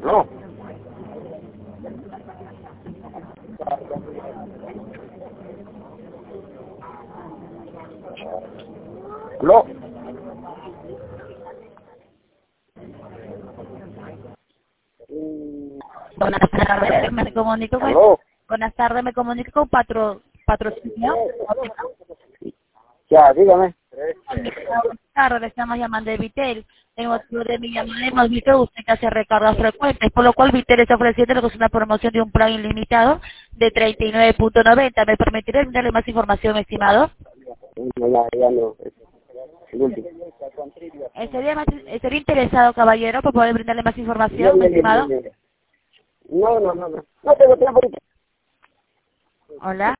No. ¿Aló? Buenas tardes, me comunico con... ¿Aló? Buenas tardes, me comunico con patrocinio. Ya, dígame. Buenas tardes, le estamos llamando de Vitel. En motivo de mi llamada hemos visto usted que hace recargas frecuentes, por lo cual Vitel está ofreciendo lo que es una promoción de un plan ilimitado de 39.90. ¿Me permitiré darle más información, estimado? No, ya no. Es el último. ¿Estaría interesado, caballero, por poder brindarle más información, estimado? No. No tengo tiempo. Hola.